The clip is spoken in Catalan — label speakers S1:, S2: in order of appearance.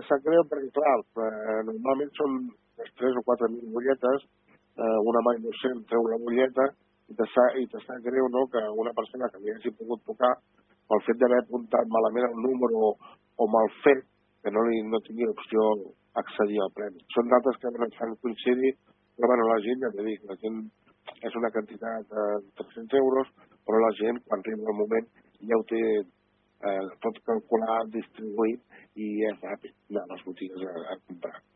S1: sap greu perquè, clar, normalment són 3 o 4.000 butlletes, una mà innocent treu la butlleta i te sap greu, no?, que una persona que li hagi pogut tocar pel fet d'haver apuntat malament el número o mal fet, que no tingui l'opció accedir al premi. Són dates que no ens fan coincidir, però bueno, la gent, ja t'he dit, la gent és una quantitat de 300 euros, però la gent, quan arriba el moment, ja ho té tot calculat, distribuït, i és ràpid anar a les botigues a comprar.